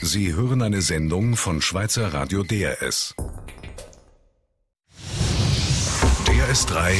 Sie hören eine Sendung von Schweizer Radio DRS. DRS3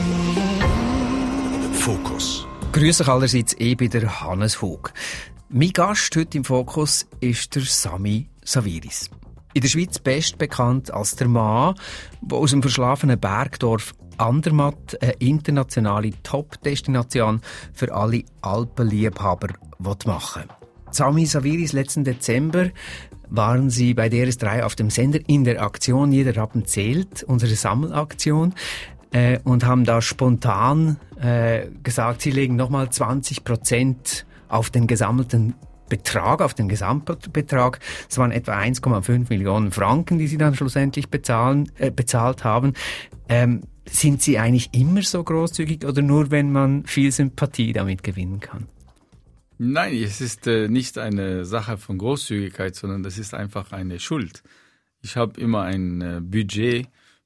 Fokus. Grüß euch allerseits, ich bin der Hannes Hug. Mein Gast heute im Fokus ist der Sami Saviris. In der Schweiz best bekannt als der Mann, der aus dem verschlafenen Bergdorf Andermatt eine internationale Top-Destination für alle Alpenliebhaber machen will. Sami Saviris, letzten Dezember waren Sie bei DRS3 auf dem Sender in der Aktion Jeder Rappen zählt, unsere Sammelaktion, und haben da spontan gesagt, Sie legen nochmal 20% auf den gesammelten Betrag, auf den Gesamtbetrag. Es waren etwa 1,5 Millionen Franken, die Sie dann schlussendlich bezahlt haben. Sind Sie eigentlich immer so großzügig oder nur, wenn man viel Sympathie damit gewinnen kann? Nein, es ist nicht eine Sache von Großzügigkeit, sondern das ist einfach eine Schuld. Ich habe immer ein Budget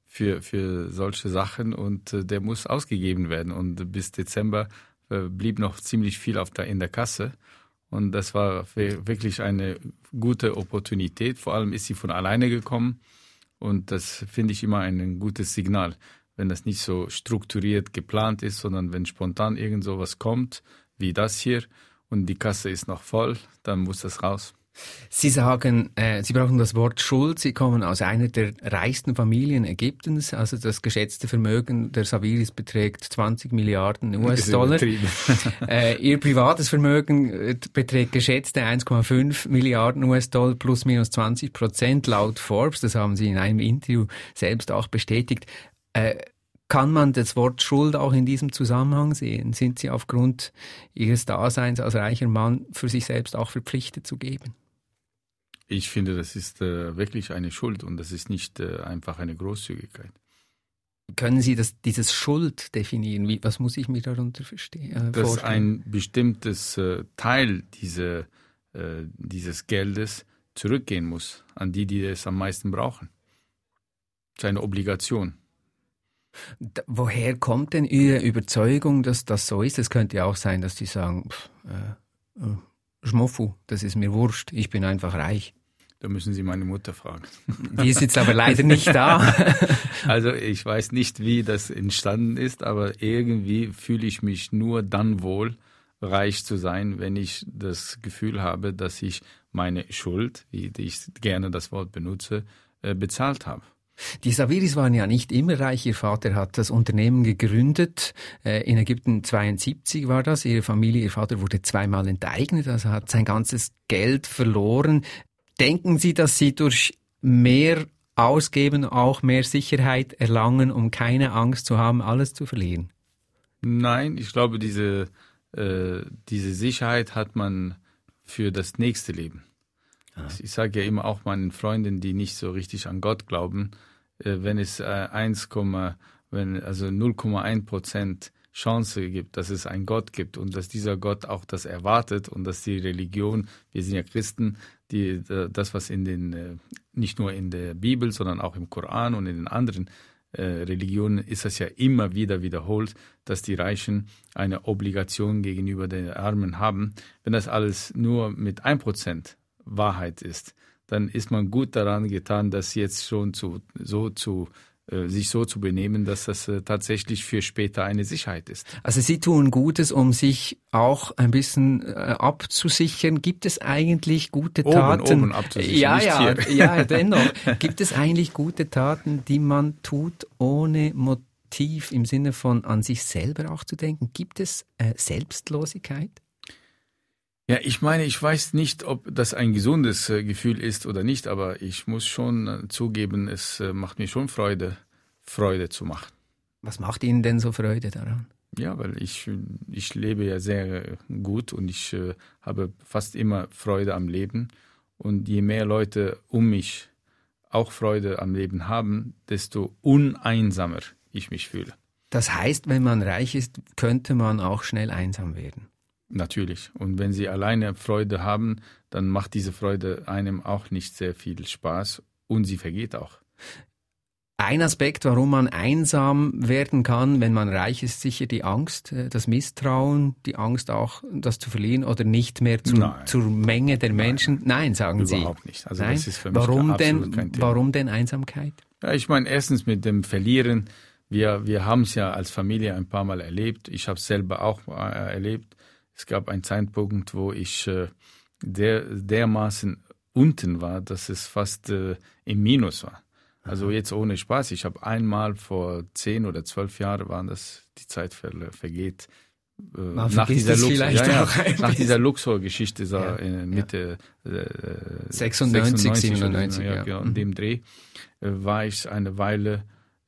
für solche Sachen und der muss ausgegeben werden. Und bis Dezember blieb noch ziemlich viel in der Kasse. Und das war wirklich eine gute Opportunität. Vor allem ist sie von alleine gekommen. Und das finde ich immer ein gutes Signal, wenn das nicht so strukturiert geplant ist, sondern wenn spontan irgend sowas kommt, wie das hier, und die Kasse ist noch voll, dann muss das raus. Sie sagen, Sie brauchen das Wort Schuld. Sie kommen aus einer der reichsten Familien Ägyptens. Also das geschätzte Vermögen der Saviris beträgt 20 Milliarden US-Dollar. Ihr privates Vermögen beträgt geschätzte 1,5 Milliarden US-Dollar plus minus 20% laut Forbes. Das haben Sie in einem Interview selbst auch bestätigt. Kann man das Wort Schuld auch in diesem Zusammenhang sehen? Sind Sie aufgrund Ihres Daseins als reicher Mann für sich selbst auch verpflichtet zu geben? Ich finde, das ist wirklich eine Schuld und das ist nicht einfach eine Großzügigkeit. Können Sie dieses Schuld definieren? Was muss ich mir darunter vorstellen? Dass ein bestimmtes Teil dieses Geldes zurückgehen muss an die es am meisten brauchen. Das ist eine Obligation. Woher kommt denn Ihre Überzeugung, dass das so ist? Es könnte ja auch sein, dass die sagen, Schmoffu, das ist mir wurscht, ich bin einfach reich. Da müssen Sie meine Mutter fragen. Die ist jetzt aber leider nicht da. Also ich weiß nicht, wie das entstanden ist, aber irgendwie fühle ich mich nur dann wohl, reich zu sein, wenn ich das Gefühl habe, dass ich meine Schuld, wie ich gerne das Wort benutze, bezahlt habe. Die Saviris waren ja nicht immer reich. Ihr Vater hat das Unternehmen gegründet. In Ägypten 1972 war das. Ihre Familie, ihr Vater wurde zweimal enteignet, also hat sein ganzes Geld verloren. Denken Sie, dass Sie durch mehr Ausgeben auch mehr Sicherheit erlangen, um keine Angst zu haben, alles zu verlieren? Nein, ich glaube, diese Sicherheit hat man für das nächste Leben. Ich sage ja immer auch meinen Freunden, die nicht so richtig an Gott glauben, wenn es 0,1% Chance gibt, dass es einen Gott gibt und dass dieser Gott auch das erwartet und dass die Religion, wir sind ja Christen, das, was nicht nur in der Bibel, sondern auch im Koran und in den anderen Religionen ist das ja immer wieder wiederholt, dass die Reichen eine Obligation gegenüber den Armen haben. Wenn das alles nur mit 1% Wahrheit ist, dann ist man gut daran getan, das jetzt schon sich so zu benehmen, dass das tatsächlich für später eine Sicherheit ist. Also Sie tun Gutes, um sich auch ein bisschen abzusichern. Gibt es eigentlich gute Taten? Oben abzusichern, ja, dennoch. Gibt es eigentlich gute Taten, die man tut, ohne Motiv im Sinne von an sich selber auch zu denken? Gibt es Selbstlosigkeit? Ja, ich meine, ich weiß nicht, ob das ein gesundes Gefühl ist oder nicht, aber ich muss schon zugeben, es macht mir schon Freude zu machen. Was macht Ihnen denn so Freude daran? Ja, weil ich lebe ja sehr gut und ich habe fast immer Freude am Leben. Und je mehr Leute um mich auch Freude am Leben haben, desto uneinsamer ich mich fühle. Das heißt, wenn man reich ist, könnte man auch schnell einsam werden? Natürlich. Und wenn Sie alleine Freude haben, dann macht diese Freude einem auch nicht sehr viel Spaß und sie vergeht auch. Ein Aspekt, warum man einsam werden kann, wenn man reich ist, sicher die Angst, das Misstrauen, die Angst auch, das zu verlieren oder nicht mehr zur Menge der Menschen. Nein, sagen Sie. Überhaupt nicht. Also Nein? Das ist für mich absolut kein Thema. Warum denn Einsamkeit? Ja, ich meine, erstens mit dem Verlieren. Wir haben es ja als Familie ein paar Mal erlebt. Ich habe es selber auch erlebt. Es gab einen Zeitpunkt, wo ich dermaßen unten war, dass es fast im Minus war. Also jetzt ohne Spaß. Ich habe einmal vor 10 oder 12 Jahren, waren das, die Zeit vergeht, nach dieser Luxor-Geschichte Mitte 96, 97, genau, in dem Dreh, war ich eine Weile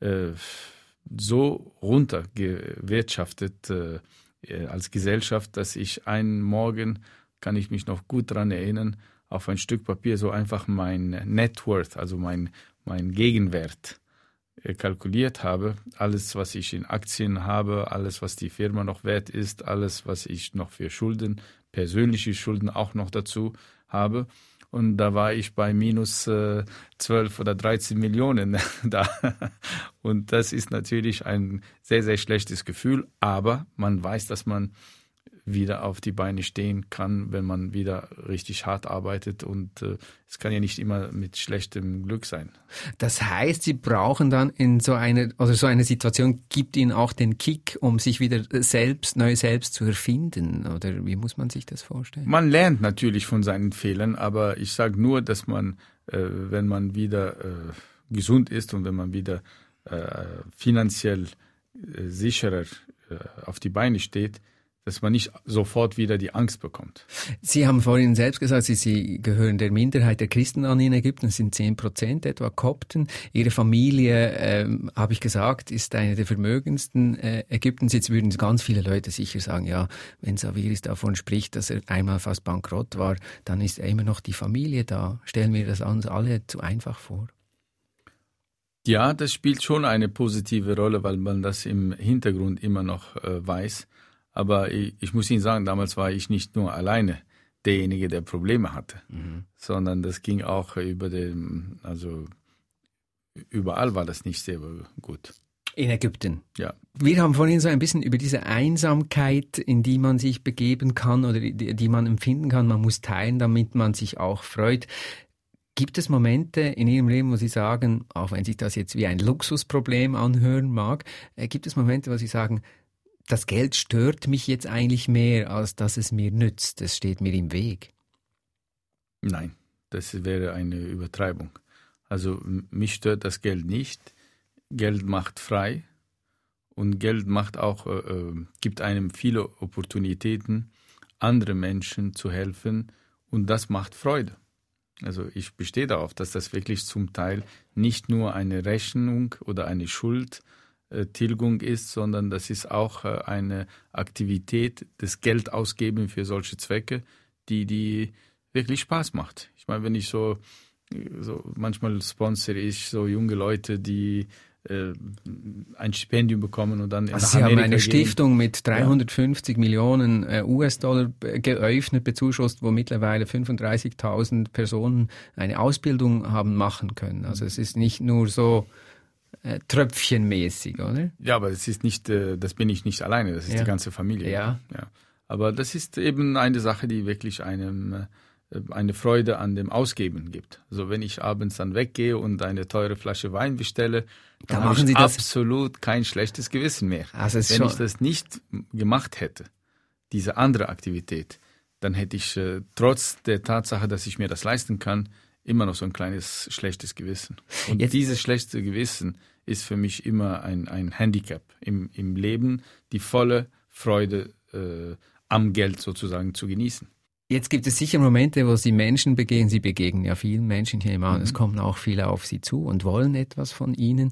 so runtergewirtschaftet als Gesellschaft, dass ich einen Morgen, kann ich mich noch gut daran erinnern, auf ein Stück Papier so einfach mein Net Worth, also mein Gegenwert kalkuliert habe. Alles, was ich in Aktien habe, alles, was die Firma noch wert ist, alles, was ich noch für Schulden, persönliche Schulden auch noch dazu habe. Und da war ich bei minus 12 oder 13 Millionen da. Und das ist natürlich ein sehr, sehr schlechtes Gefühl. Aber man weiß, dass man wieder auf die Beine stehen kann, wenn man wieder richtig hart arbeitet. Und es kann ja nicht immer mit schlechtem Glück sein. Das heißt, Sie brauchen dann so eine Situation gibt Ihnen auch den Kick, um sich wieder neu selbst zu erfinden? Oder wie muss man sich das vorstellen? Man lernt natürlich von seinen Fehlern, aber ich sage nur, dass man, wenn man wieder gesund ist und wenn man wieder finanziell sicherer auf die Beine steht, dass man nicht sofort wieder die Angst bekommt. Sie haben vorhin selbst gesagt, Sie gehören der Minderheit der Christen an in Ägypten, es sind 10% etwa Kopten. Ihre Familie, habe ich gesagt, ist eine der vermögendsten Ägyptens. Jetzt würden ganz viele Leute sicher sagen, ja, wenn Sawiris davon spricht, dass er einmal fast bankrott war, dann ist immer noch die Familie da. Stellen wir das uns alle zu einfach vor? Ja, das spielt schon eine positive Rolle, weil man das im Hintergrund immer noch weiß. Aber ich muss Ihnen sagen, damals war ich nicht nur alleine derjenige, der Probleme hatte, sondern das ging auch überall war das nicht sehr gut. In Ägypten? Ja. Wir haben vorhin so ein bisschen über diese Einsamkeit, in die man sich begeben kann oder die man empfinden kann. Man muss teilen, damit man sich auch freut. Gibt es Momente in Ihrem Leben, wo Sie sagen, auch wenn sich das jetzt wie ein Luxusproblem anhören mag, gibt es Momente, wo Sie sagen, das Geld stört mich jetzt eigentlich mehr, als dass es mir nützt. Es steht mir im Weg. Nein, das wäre eine Übertreibung. Also mich stört das Geld nicht. Geld macht frei und Geld macht auch, gibt einem viele Opportunitäten, andere Menschen zu helfen und das macht Freude. Also ich bestehe darauf, dass das wirklich zum Teil nicht nur eine Rechnung oder eine Schuldtilgung ist, sondern das ist auch eine Aktivität, das Geld ausgeben für solche Zwecke, die wirklich Spaß macht. Ich meine, wenn ich so manchmal sponsere ich so junge Leute, die ein Stipendium bekommen und dann nach Sie Amerika haben eine gehen. Stiftung mit 350 Millionen US-Dollar geöffnet, bezuschusst, wo mittlerweile 35.000 Personen eine Ausbildung haben machen können. Also es ist nicht nur so tröpfchenmäßig, oder? Ja, aber das ist nicht, das bin ich nicht alleine, das ist die ganze Familie. Ja. Aber das ist eben eine Sache, die wirklich einem eine Freude an dem Ausgeben gibt. Also wenn ich abends dann weggehe und eine teure Flasche Wein bestelle, dann habe ich absolut kein schlechtes Gewissen mehr. Also wenn ich das nicht gemacht hätte, diese andere Aktivität, dann hätte ich trotz der Tatsache, dass ich mir das leisten kann, immer noch so ein kleines schlechtes Gewissen. Und dieses schlechte Gewissen ist für mich immer ein Handicap im Leben, die volle Freude am Geld sozusagen zu genießen. Jetzt gibt es sicher Momente, wo Sie Menschen begegnen. Sie begegnen ja vielen Menschen hier im An. Es kommen auch viele auf Sie zu und wollen etwas von Ihnen.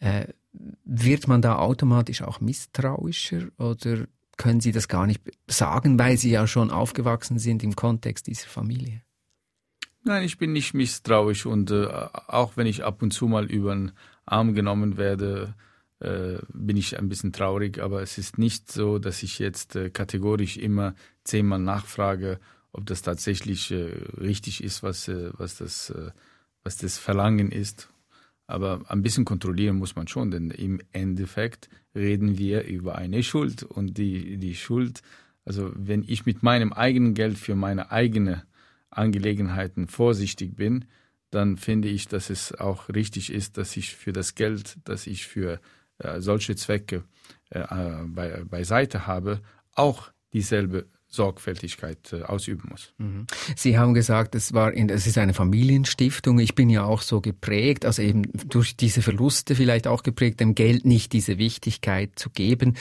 Wird man da automatisch auch misstrauischer oder können Sie das gar nicht sagen, weil Sie ja schon aufgewachsen sind im Kontext dieser Familie? Nein, ich bin nicht misstrauisch und auch wenn ich ab und zu mal über den Arm genommen werde, bin ich ein bisschen traurig. Aber es ist nicht so, dass ich jetzt kategorisch immer 10-mal nachfrage, ob das tatsächlich richtig ist, was das Verlangen ist. Aber ein bisschen kontrollieren muss man schon, denn im Endeffekt reden wir über eine Schuld. Und die Schuld, also wenn ich mit meinem eigenen Geld für meine eigenen Angelegenheiten vorsichtig bin, dann finde ich, dass es auch richtig ist, dass ich für das Geld, das ich für solche Zwecke beiseite habe, auch dieselbe Sorgfältigkeit ausüben muss. Sie haben gesagt, es ist eine Familienstiftung. Ich bin ja auch so geprägt, also eben durch diese Verluste vielleicht auch geprägt, dem Geld nicht diese Wichtigkeit zu geben.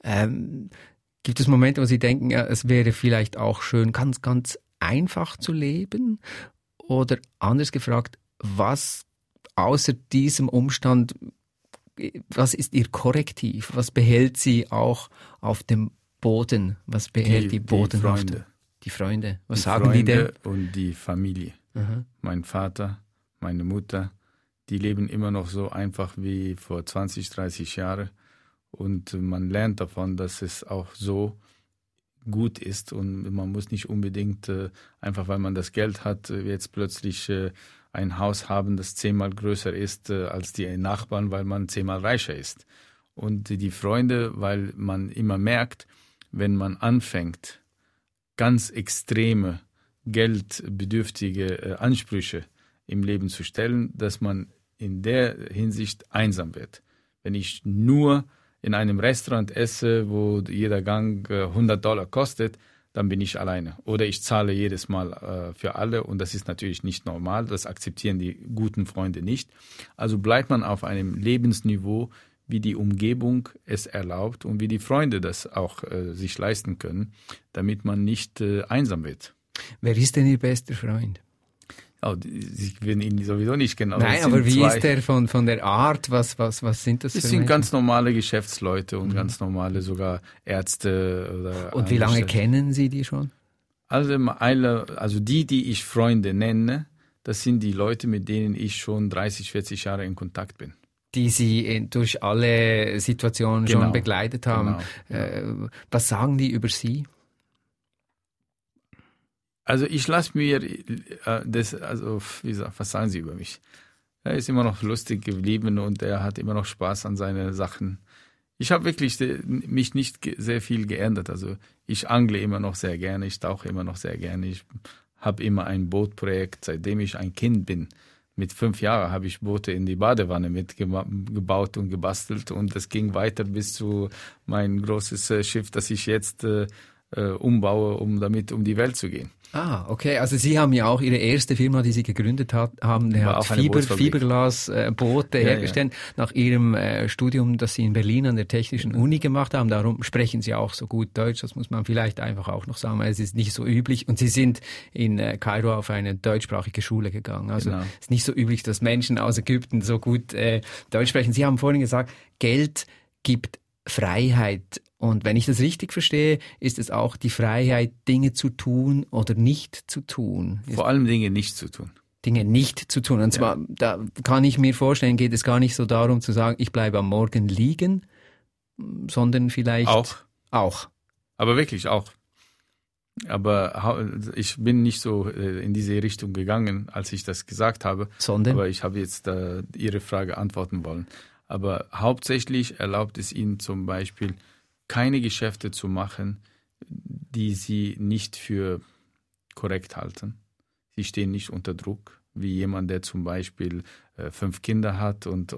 Gibt es Momente, wo Sie denken, ja, es wäre vielleicht auch schön, ganz, ganz einfach zu leben? Oder anders gefragt, was außer diesem Umstand, was ist Ihr Korrektiv? Was behält Sie auch auf dem Boden? Was behält die Bodenhaftung? Die Freunde. Was sagen die denn? Und die Familie. Aha. Mein Vater, meine Mutter, die leben immer noch so einfach wie vor 20, 30 Jahren. Und man lernt davon, dass es auch so gut ist. Und man muss nicht unbedingt, einfach weil man das Geld hat, jetzt plötzlich ein Haus haben, das 10-mal größer ist als die Nachbarn, weil man 10-mal reicher ist. Und die Freunde, weil man immer merkt, wenn man anfängt, ganz extreme, geldbedürftige Ansprüche im Leben zu stellen, dass man in der Hinsicht einsam wird. Wenn ich nur in einem Restaurant esse, wo jeder Gang $100 kostet, dann bin ich alleine. Oder ich zahle jedes Mal für alle und das ist natürlich nicht normal, das akzeptieren die guten Freunde nicht. Also bleibt man auf einem Lebensniveau, wie die Umgebung es erlaubt und wie die Freunde das auch sich leisten können, damit man nicht einsam wird. Wer ist denn Ihr bester Freund? Oh, Sie werden ihn sowieso nicht kennen. Nein, aber wie ist der von der Art? Was sind das für Es sind Menschen? ganz normale Geschäftsleute und ganz normale sogar Ärzte. Oder und wie lange kennen Sie die schon? Also die ich Freunde nenne, das sind die Leute, mit denen ich schon 30, 40 Jahre in Kontakt bin. Die Sie durch alle Situationen schon begleitet haben. Genau. Was sagen die über Sie? Also ich lasse mir was sagen Sie über mich? Er ist immer noch lustig geblieben und er hat immer noch Spaß an seine Sachen. Ich habe wirklich mich nicht sehr viel geändert. Also ich angle immer noch sehr gerne, ich tauche immer noch sehr gerne. Ich habe immer ein Bootprojekt, seitdem ich ein Kind bin. Mit 5 Jahren habe ich Boote in die Badewanne mitgebaut und gebastelt und das ging weiter bis zu mein großes Schiff, das ich jetzt umbaue, um damit um die Welt zu gehen. Ah, okay. Also Sie haben ja auch Ihre erste Firma, die Sie gegründet haben, der hat Fiberglasboote hergestellt. Ja. Nach Ihrem Studium, das Sie in Berlin an der Technischen Uni gemacht haben. Darum sprechen Sie auch so gut Deutsch. Das muss man vielleicht einfach auch noch sagen, weil es ist nicht so üblich. Und Sie sind in Kairo auf eine deutschsprachige Schule gegangen. Also es ist nicht so üblich, dass Menschen aus Ägypten so gut Deutsch sprechen. Sie haben vorhin gesagt, Geld gibt Freiheit. Und wenn ich das richtig verstehe, ist es auch die Freiheit, Dinge zu tun oder nicht zu tun. Vor allem Dinge nicht zu tun. Dinge nicht zu tun. Und zwar, da kann ich mir vorstellen, geht es gar nicht so darum zu sagen, ich bleibe am Morgen liegen, sondern vielleicht auch. Aber wirklich auch. Aber ich bin nicht so in diese Richtung gegangen, als ich das gesagt habe. Sondern? Aber ich habe jetzt Ihre Frage antworten wollen. Aber hauptsächlich erlaubt es Ihnen zum Beispiel, keine Geschäfte zu machen, die Sie nicht für korrekt halten. Sie stehen nicht unter Druck, wie jemand, der zum Beispiel 5 Kinder hat und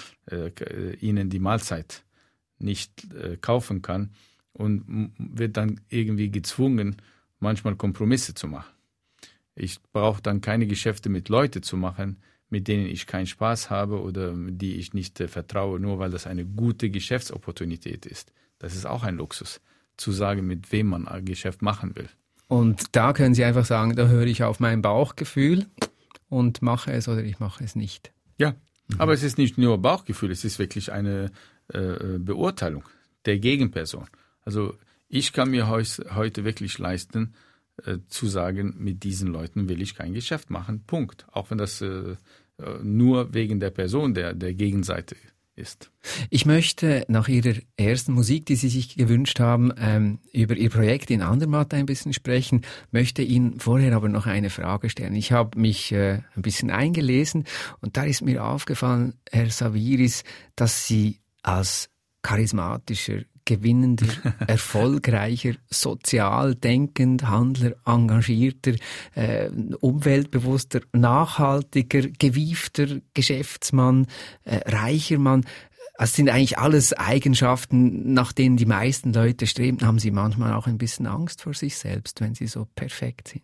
ihnen die Mahlzeit nicht kaufen kann und wird dann irgendwie gezwungen, manchmal Kompromisse zu machen. Ich brauche dann keine Geschäfte mit Leuten zu machen, mit denen ich keinen Spaß habe oder die ich nicht vertraue, nur weil das eine gute Geschäftsopportunität ist. Das ist auch ein Luxus, zu sagen, mit wem man ein Geschäft machen will. Und da können Sie einfach sagen, da höre ich auf mein Bauchgefühl und mache es oder ich mache es nicht. Ja, aber es ist nicht nur Bauchgefühl, es ist wirklich eine Beurteilung der Gegenperson. Also ich kann mir heute wirklich leisten, zu sagen, mit diesen Leuten will ich kein Geschäft machen, Punkt. Auch wenn das nur wegen der Person der Gegenseite ist. Ich möchte nach Ihrer ersten Musik, die Sie sich gewünscht haben, über Ihr Projekt in Andermatt ein bisschen sprechen, möchte Ihnen vorher aber noch eine Frage stellen. Ich habe mich ein bisschen eingelesen und da ist mir aufgefallen, Herr Sawiris, dass Sie als charismatischer, gewinnender, erfolgreicher, sozial denkend, Handler, engagierter, umweltbewusster, nachhaltiger, gewiefter Geschäftsmann, reicher Mann. Das sind eigentlich alles Eigenschaften, nach denen die meisten Leute streben. Haben Sie manchmal auch ein bisschen Angst vor sich selbst, wenn Sie so perfekt sind?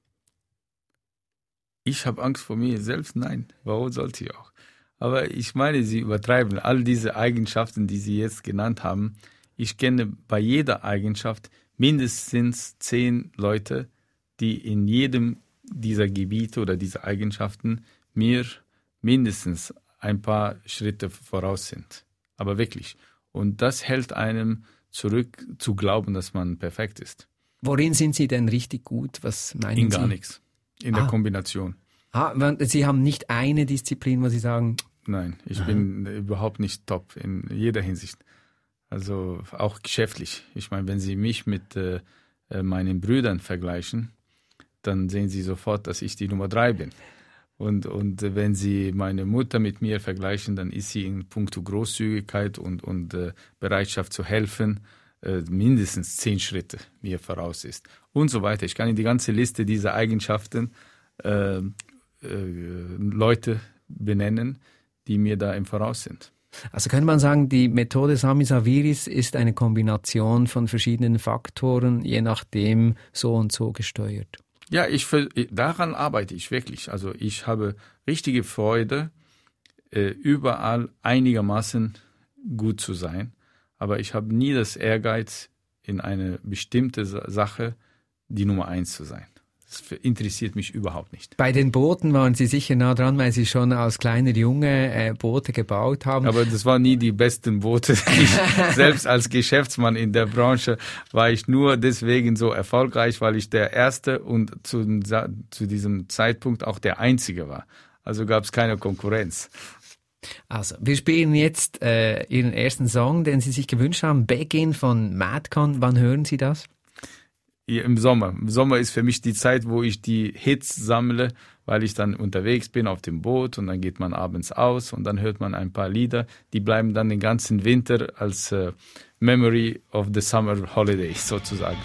Ich habe Angst vor mir selbst? Nein. Warum sollte ich auch? Aber ich meine, Sie übertreiben all diese Eigenschaften, die Sie jetzt genannt haben. Ich kenne bei jeder Eigenschaft mindestens 10 Leute, die in jedem dieser Gebiete oder dieser Eigenschaften mir mindestens ein paar Schritte voraus sind. Aber wirklich. Und das hält einem zurück, zu glauben, dass man perfekt ist. Worin sind Sie denn richtig gut? Was meinen Sie? In gar nichts. In der Kombination. Sie haben nicht eine Disziplin, wo Sie sagen... Nein, ich bin überhaupt nicht top in jeder Hinsicht. Also auch geschäftlich. Ich meine, wenn Sie mich mit meinen Brüdern vergleichen, dann sehen Sie sofort, dass ich die Nummer 3 bin. Und wenn Sie meine Mutter mit mir vergleichen, dann ist sie in puncto Großzügigkeit und Bereitschaft zu helfen mindestens 10 Schritte mir voraus ist. Und so weiter. Ich kann Ihnen die ganze Liste dieser Eigenschaften Leute benennen, die mir da im Voraus sind. Also könnte man sagen, die Methode Sami Sawiris ist eine Kombination von verschiedenen Faktoren, je nachdem so und so gesteuert. Ja, daran arbeite ich wirklich. Also ich habe richtige Freude, überall einigermaßen gut zu sein. Aber ich habe nie das Ehrgeiz, in eine bestimmte Sache die Nummer 1 zu sein. Das interessiert mich überhaupt nicht. Bei den Booten waren Sie sicher nah dran, weil Sie schon als kleiner Junge Boote gebaut haben. Aber das waren nie die besten Boote. Selbst als Geschäftsmann in der Branche war ich nur deswegen so erfolgreich, weil ich der Erste und zu diesem Zeitpunkt auch der Einzige war. Also gab es keine Konkurrenz. Also, wir spielen jetzt Ihren ersten Song, den Sie sich gewünscht haben, Begin von Madcon. Wann hören Sie das? Im Sommer. Im Sommer ist für mich die Zeit, wo ich die Hits sammle, weil ich dann unterwegs bin auf dem Boot und dann geht man abends aus und dann hört man ein paar Lieder, die bleiben dann den ganzen Winter als Memory of the Summer Holiday sozusagen.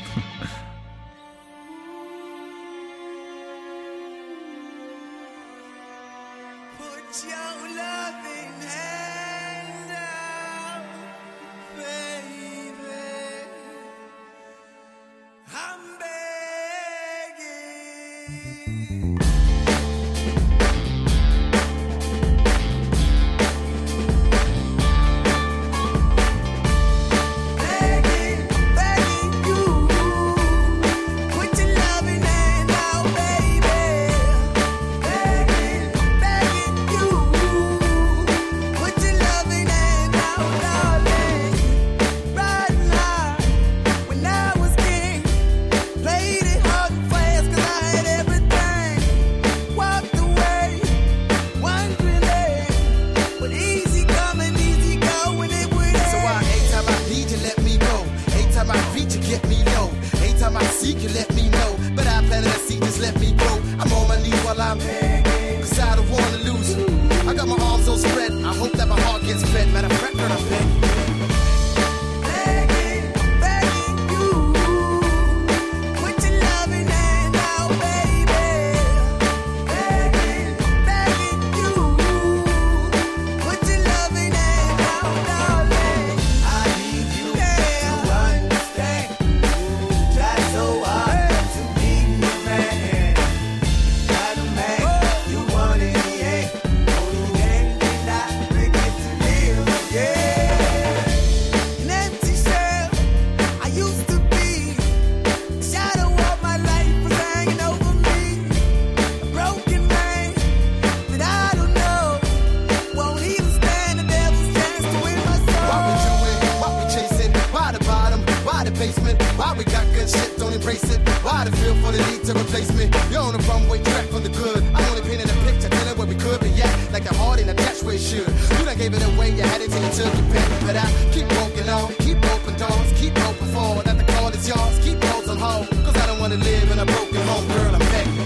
Why the feel for the need to replace me? You're on the runway track for the good. I'm only painting a picture, telling where we could be at. Like like your heart ain't attached where it should. You done gave it away, you had it till you took your pick. But I keep walking on, keep open doors, keep open for that the call is yours, keep those on hold. Cause I don't wanna live in a broken home, girl, I'm begging.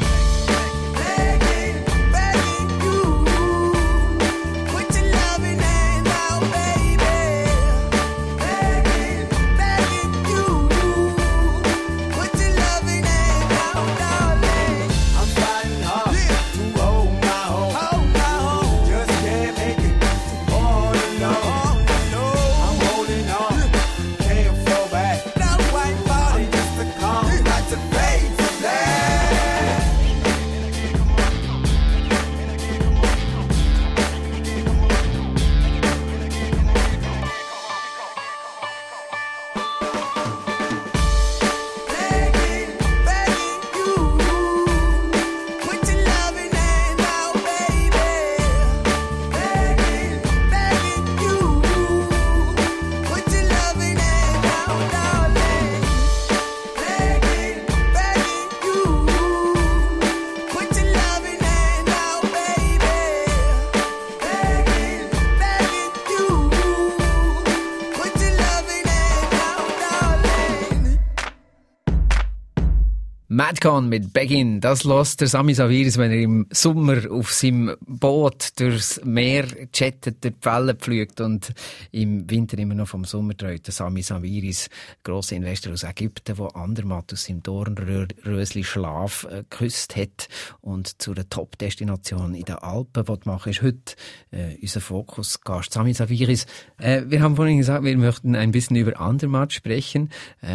Madcon mit Begin, das lässt der Sami Saviris, wenn er im Sommer auf seinem Boot durchs Meer jettet, durch die Wellen pflügt und im Winter immer noch vom Sommer träumt. Der Sami Saviris, grosser Investor aus Ägypten, der Andermatt aus seinem Dornrösli Schlaf geküsst hat und zu einer Top-Destination in den Alpen machen ist heute unser Fokus-Gast Sami Saviris. Wir haben vorhin gesagt, wir möchten ein bisschen über Andermatt sprechen.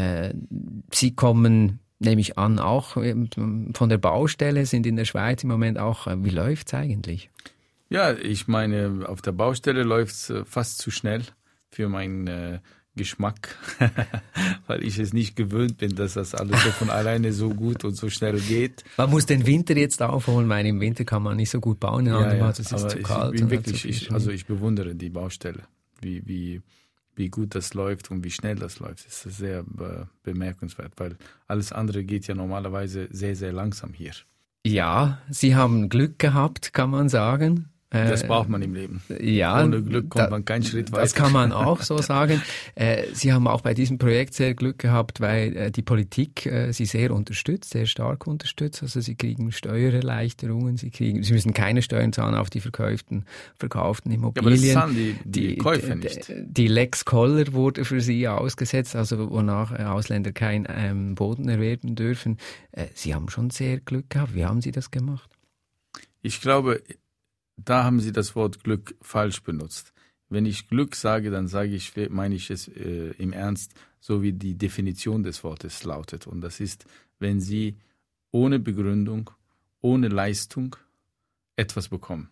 Sie kommen, nehme ich an, auch von der Baustelle, sind in der Schweiz im Moment auch. Wie läuft's eigentlich? Ja, ich meine, auf der Baustelle läuft's fast zu schnell für meinen Geschmack, weil ich es nicht gewöhnt bin, dass das alles so von alleine so gut und so schnell geht. Man muss den Winter jetzt aufholen, weil im Winter kann man nicht so gut bauen, es ist zu kalt. Ich bewundere die Baustelle, wie gut das läuft und wie schnell das läuft. Das ist sehr bemerkenswert, weil alles andere geht ja normalerweise sehr, sehr langsam hier. Ja, Sie haben Glück gehabt, kann man sagen. Das braucht man im Leben. Ja, ohne Glück kommt man keinen Schritt weiter. Das kann man auch so sagen. Sie haben auch bei diesem Projekt sehr Glück gehabt, weil die Politik Sie sehr unterstützt, sehr stark unterstützt. Also Sie kriegen Steuererleichterungen, Sie müssen keine Steuern zahlen auf die verkauften Immobilien. Ja, aber das zahlen die Käufer nicht. Die Lex Koller wurde für Sie ausgesetzt, also wonach Ausländer kein Boden erwerben dürfen. Sie haben schon sehr Glück gehabt. Wie haben Sie das gemacht? Ich glaube, da haben Sie das Wort Glück falsch benutzt. Wenn ich Glück sage, dann meine ich es im Ernst, so wie die Definition des Wortes lautet. Und das ist, wenn Sie ohne Begründung, ohne Leistung etwas bekommen.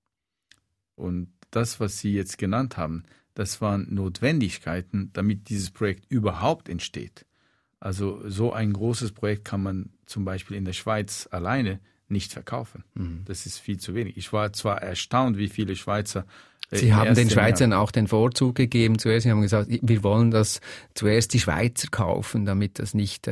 Und das, was Sie jetzt genannt haben, das waren Notwendigkeiten, damit dieses Projekt überhaupt entsteht. Also so ein großes Projekt kann man zum Beispiel in der Schweiz alleine nicht verkaufen. Das ist viel zu wenig. Ich war zwar erstaunt, wie viele Schweizer Sie haben den Schweizern auch den Vorzug gegeben. Zuerst, Sie haben gesagt, wir wollen das zuerst die Schweizer kaufen, damit das nicht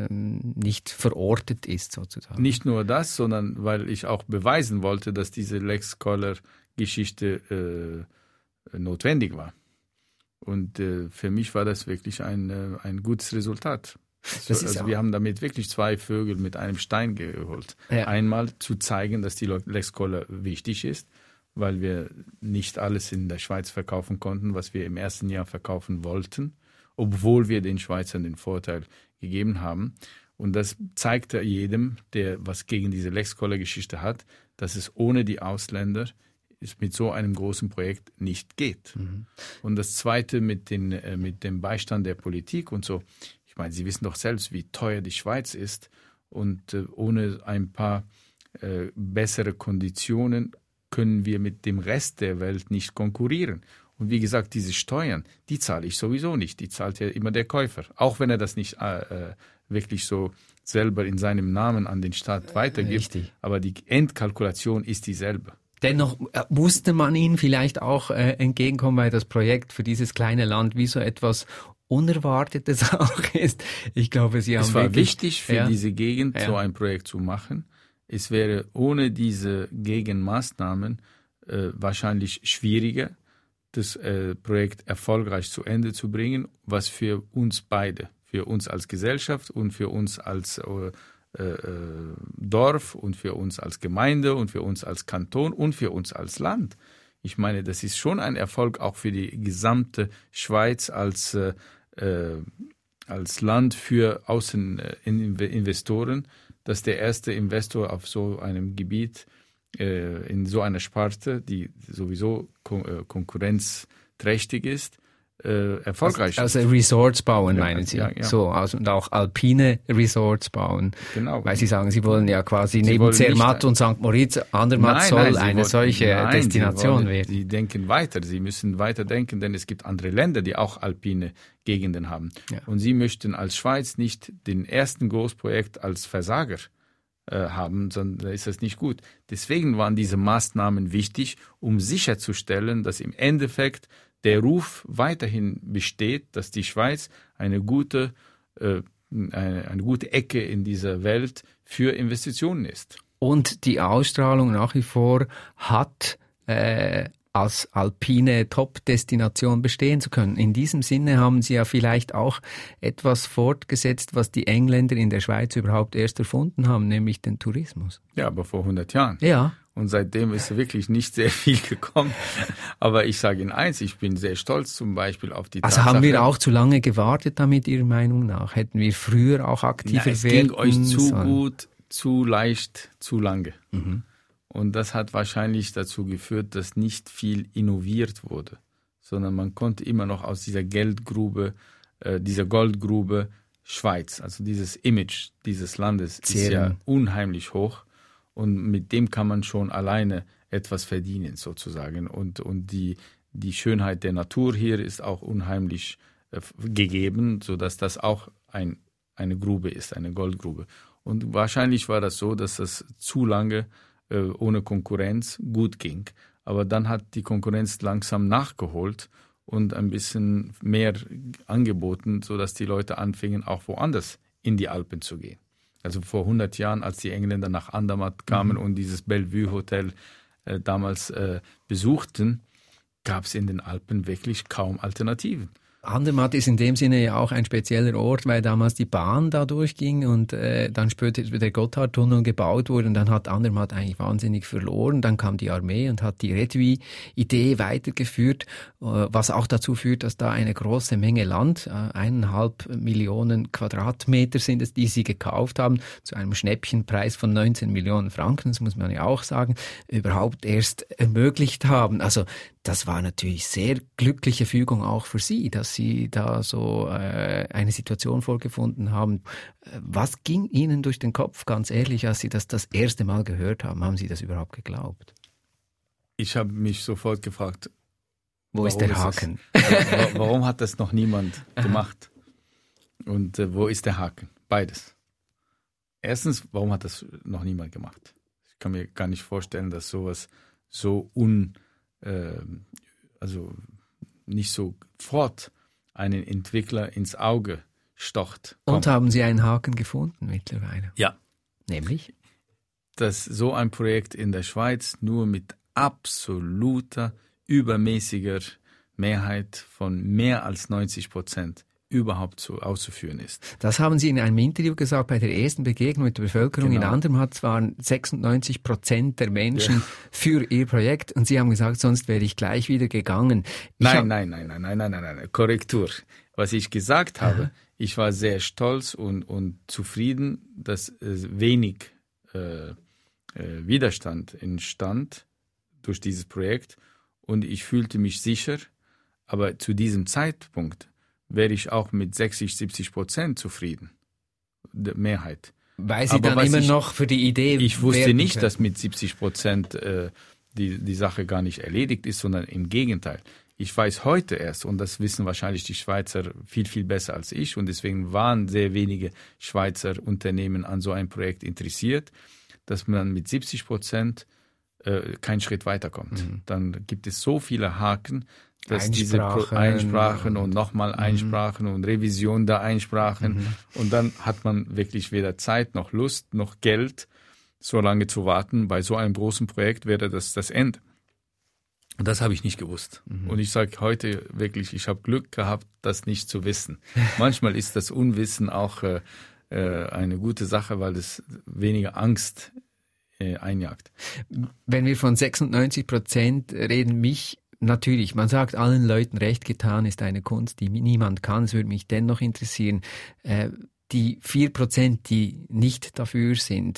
verortet ist, sozusagen. Nicht nur das, sondern weil ich auch beweisen wollte, dass diese Lex Koller-Geschichte notwendig war. Und für mich war das wirklich ein gutes Resultat. Wir haben damit wirklich 2 Vögel mit einem Stein geholt. Ja. Einmal zu zeigen, dass die Lex Koller wichtig ist, weil wir nicht alles in der Schweiz verkaufen konnten, was wir im ersten Jahr verkaufen wollten, obwohl wir den Schweizern den Vorteil gegeben haben. Und das zeigte jedem, der was gegen diese Lex Koller-Geschichte hat, dass es ohne die Ausländer mit so einem großen Projekt nicht geht. Und das Zweite mit dem Beistand der Politik und so. Ich meine, Sie wissen doch selbst, wie teuer die Schweiz ist und ohne ein paar bessere Konditionen können wir mit dem Rest der Welt nicht konkurrieren. Und wie gesagt, diese Steuern, die zahle ich sowieso nicht. Die zahlt ja immer der Käufer, auch wenn er das nicht wirklich so selber in seinem Namen an den Staat weitergibt. Richtig. Aber die Endkalkulation ist dieselbe. Dennoch musste man Ihnen vielleicht auch entgegenkommen, weil das Projekt für dieses kleine Land wie so etwas Unerwartetes auch ist. Ich glaube, Sie haben es war wichtig für diese Gegend, so ein Projekt zu machen. Es wäre ohne diese Gegenmaßnahmen wahrscheinlich schwieriger, das Projekt erfolgreich zu Ende zu bringen, was für uns beide, für uns als Gesellschaft und für uns als Dorf und für uns als Gemeinde und für uns als Kanton und für uns als Land. Ich meine, das ist schon ein Erfolg auch für die gesamte Schweiz als Land für Außeninvestoren, dass der erste Investor auf so einem Gebiet, in so einer Sparte, die sowieso konkurrenzträchtig ist, erfolgreich also Resorts bauen, meinen Sie? Ja. So, also, und auch alpine Resorts bauen. Genau. Weil Sie sagen, Sie wollen ja quasi neben Zermatt und St. Moritz, Andermatt soll eine solche Destination werden. Sie denken weiter, Sie müssen weiter denken, denn es gibt andere Länder, die auch alpine Gegenden haben. Ja. Und Sie möchten als Schweiz nicht den ersten Großprojekt als Versager haben, sondern ist das nicht gut. Deswegen waren diese Maßnahmen wichtig, um sicherzustellen, dass im Endeffekt der Ruf weiterhin besteht, dass die Schweiz eine gute Ecke in dieser Welt für Investitionen ist. Und die Ausstrahlung nach wie vor hat, als alpine Top-Destination bestehen zu können. In diesem Sinne haben Sie ja vielleicht auch etwas fortgesetzt, was die Engländer in der Schweiz überhaupt erst erfunden haben, nämlich den Tourismus. Ja, aber vor 100 Jahren. Ja. Und seitdem ist wirklich nicht sehr viel gekommen. Aber ich sage Ihnen eins, ich bin sehr stolz zum Beispiel auf die Tatsache. Also haben wir auch zu lange gewartet damit, Ihrer Meinung nach? Hätten wir früher auch aktiver werden sollen? Es ging euch zu gut, zu leicht, zu lange. Mhm. Und das hat wahrscheinlich dazu geführt, dass nicht viel innoviert wurde, sondern man konnte immer noch aus dieser Goldgrube Schweiz, also dieses Image dieses Landes ist ja unheimlich hoch. Und mit dem kann man schon alleine etwas verdienen, sozusagen. Und die Schönheit der Natur hier ist auch unheimlich gegeben, sodass das auch eine Grube ist, eine Goldgrube. Und wahrscheinlich war das so, dass das zu lange ohne Konkurrenz gut ging. Aber dann hat die Konkurrenz langsam nachgeholt und ein bisschen mehr angeboten, sodass die Leute anfingen, auch woanders in die Alpen zu gehen. Also vor 100 Jahren, als die Engländer nach Andermatt kamen und dieses Bellevue Hotel damals besuchten, gab es in den Alpen wirklich kaum Alternativen. Andermatt ist in dem Sinne ja auch ein spezieller Ort, weil damals die Bahn da durchging und dann später der Gotthardtunnel gebaut wurde und dann hat Andermatt eigentlich wahnsinnig verloren. Dann kam die Armee und hat die Redwi-Idee weitergeführt, was auch dazu führt, dass da eine große Menge Land, 1,5 Millionen Quadratmeter sind es, die sie gekauft haben, zu einem Schnäppchenpreis von 19 Millionen Franken, das muss man ja auch sagen, überhaupt erst ermöglicht haben. Also das war natürlich sehr glückliche Fügung auch für Sie, dass Sie da so eine Situation vorgefunden haben. Was ging Ihnen durch den Kopf, ganz ehrlich, als Sie das erste Mal gehört haben? Haben Sie das überhaupt geglaubt? Ich habe mich sofort gefragt, wo ist der Haken? Warum hat das noch niemand gemacht? Und wo ist der Haken? Beides. Erstens, warum hat das noch niemand gemacht? Ich kann mir gar nicht vorstellen, dass sowas so nicht sofort einen Entwickler ins Auge stocht. Und haben Sie einen Haken gefunden mittlerweile? Ja. Nämlich? Dass so ein Projekt in der Schweiz nur mit absoluter, übermäßiger Mehrheit von mehr als 90% überhaupt auszuführen ist. Das haben Sie in einem Interview gesagt, bei der ersten Begegnung mit der Bevölkerung in Andermatt waren 96% der Menschen für Ihr Projekt und Sie haben gesagt, sonst wäre ich gleich wieder gegangen. Nein. Korrektur. Was ich gesagt habe, ich war sehr stolz und zufrieden, dass wenig Widerstand entstand durch dieses Projekt und ich fühlte mich sicher, aber zu diesem Zeitpunkt wäre ich auch mit 60-70% zufrieden, der Mehrheit. Weil Sie dann immer noch für die Idee Ich wusste nicht, dass mit 70% die Sache gar nicht erledigt ist, sondern im Gegenteil. Ich weiß heute erst, und das wissen wahrscheinlich die Schweizer viel, viel besser als ich, und deswegen waren sehr wenige Schweizer Unternehmen an so ein Projekt interessiert, dass man mit 70% keinen Schritt weiterkommt. Dann gibt es so viele Haken, dass diese Einsprachen und nochmal Einsprachen und Revision der Einsprachen und dann hat man wirklich weder Zeit noch Lust noch Geld, so lange zu warten. Bei so einem großen Projekt wäre das Ende. Und das habe ich nicht gewusst. Und ich sage heute wirklich, ich habe Glück gehabt, das nicht zu wissen. Manchmal ist das Unwissen auch eine gute Sache, weil es weniger Angst einjagt. Wenn wir von 96% reden, natürlich, man sagt allen Leuten, recht getan ist eine Kunst, die niemand kann. Es würde mich dennoch interessieren, die 4%, die nicht dafür sind,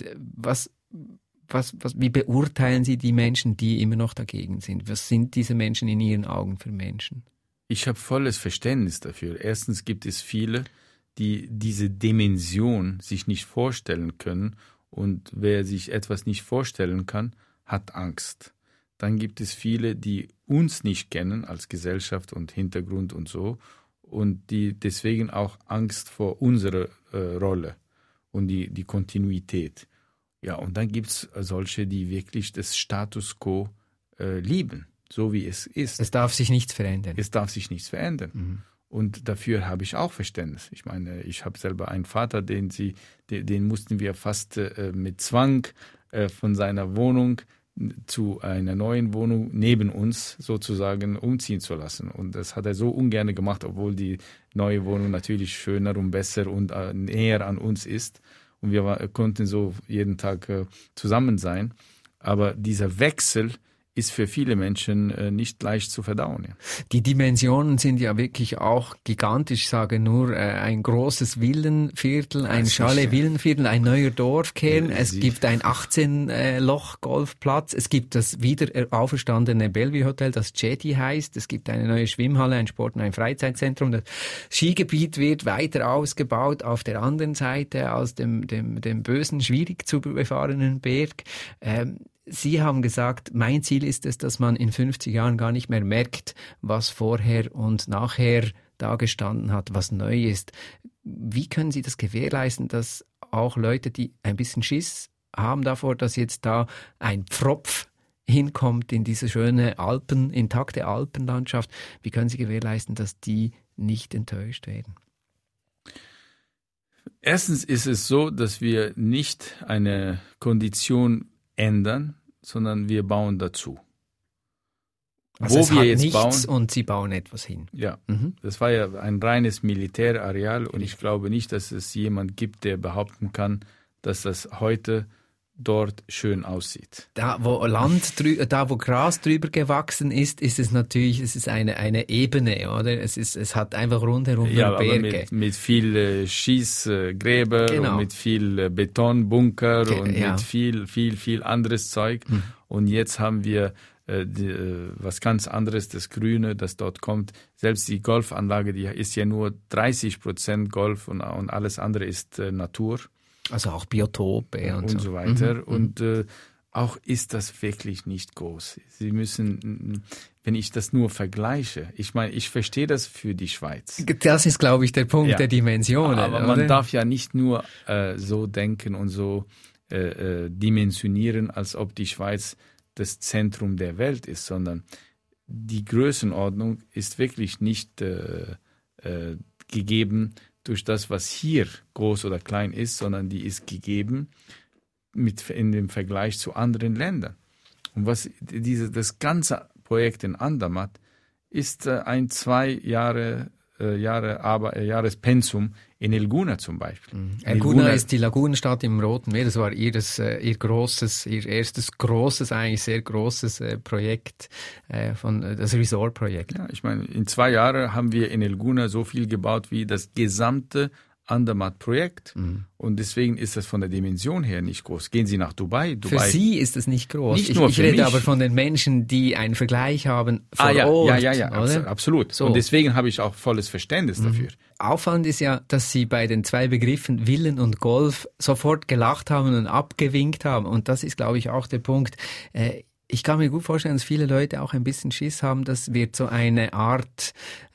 wie beurteilen Sie die Menschen, die immer noch dagegen sind? Was sind diese Menschen in Ihren Augen für Menschen? Ich habe volles Verständnis dafür. Erstens gibt es viele, die diese Dimension sich nicht vorstellen können. Und wer sich etwas nicht vorstellen kann, hat Angst. Dann gibt es viele, die uns nicht kennen als Gesellschaft und Hintergrund und so. Und die deswegen auch Angst vor unserer Rolle und die Kontinuität. Ja, und dann gibt es solche, die wirklich das Status quo lieben, so wie es ist. Es darf sich nichts verändern. Es darf sich nichts verändern. Mhm. Und dafür habe ich auch Verständnis. Ich meine, ich habe selber einen Vater, den mussten wir fast mit Zwang von seiner Wohnung zu einer neuen Wohnung neben uns sozusagen umziehen zu lassen. Und das hat er so ungern gemacht, obwohl die neue Wohnung natürlich schöner und besser und näher an uns ist. Und wir konnten so jeden Tag zusammen sein. Aber dieser Wechsel ist für viele Menschen nicht leicht zu verdauen. Ja. Die Dimensionen sind ja wirklich auch gigantisch. Ich sage nur, ein großes Villenviertel, ein Chalet-Villenviertel, ein neuer Dorfkern. Es gibt ein 18-Loch-Golfplatz. Es gibt das wieder auferstandene Bellevue-Hotel, das Jetty heißt. Es gibt eine neue Schwimmhalle, ein Sport- und ein Freizeitzentrum. Das Skigebiet wird weiter ausgebaut auf der anderen Seite aus dem bösen, schwierig zu befahrenen Berg. Sie haben gesagt, mein Ziel ist es, dass man in 50 Jahren gar nicht mehr merkt, was vorher und nachher da gestanden hat, was neu ist. Wie können Sie das gewährleisten, dass auch Leute, die ein bisschen Schiss haben davor, dass jetzt da ein Pfropf hinkommt in diese schöne intakte Alpenlandschaft, wie können Sie gewährleisten, dass die nicht enttäuscht werden? Erstens ist es so, dass wir nicht eine Kondition ändern, sondern wir bauen dazu. Also es hat nichts und Sie bauen etwas hin. Ja, das war ja ein reines Militärareal und ich glaube nicht, dass es jemand gibt, der behaupten kann, dass das heute dort schön aussieht. Da, wo Gras drüber gewachsen ist, ist es natürlich, es ist eine Ebene, oder? Es hat einfach rundherum Berge. Aber mit viel Schießgräber und mit viel Betonbunker und mit viel anderes Zeug. Und jetzt haben wir was ganz anderes, das Grüne, das dort kommt. Selbst die Golfanlage, die ist ja nur 30% Golf und alles andere ist Natur. Also auch Biotope und so weiter. Und auch ist das wirklich nicht groß. Sie müssen, wenn ich das nur vergleiche, ich meine, ich verstehe das für die Schweiz. Das ist, glaube ich, der Punkt der Dimensionen. Aber man darf ja nicht nur so denken und so dimensionieren, als ob die Schweiz das Zentrum der Welt ist, sondern die Größenordnung ist wirklich nicht gegeben durch das, was hier groß oder klein ist, sondern die ist gegeben in dem Vergleich zu anderen Ländern. Und das ganze Projekt in Andermatt ist ein 2 Jahrespensum in Elguna zum Beispiel. Elguna ist die Lagunenstadt im Roten Meer. Das war ihr erstes großes, eigentlich sehr großes Projekt, das Resort-Projekt. Ja, ich meine, in 2 Jahren haben wir in Elguna so viel gebaut wie das gesamte Andermatt-Projekt. Und deswegen ist das von der Dimension her nicht groß. Gehen Sie nach Dubai. Für Sie ist es nicht groß. Nicht nur ich rede aber von den Menschen, die einen Vergleich haben vor Ort. Ja, absolut. So. Und deswegen habe ich auch volles Verständnis dafür. Auffallend ist ja, dass Sie bei den 2 Begriffen Villen und Golf sofort gelacht haben und abgewinkt haben. Und das ist, glaube ich, auch der Punkt. Ich kann mir gut vorstellen, dass viele Leute auch ein bisschen Schiss haben. Das wird so eine Art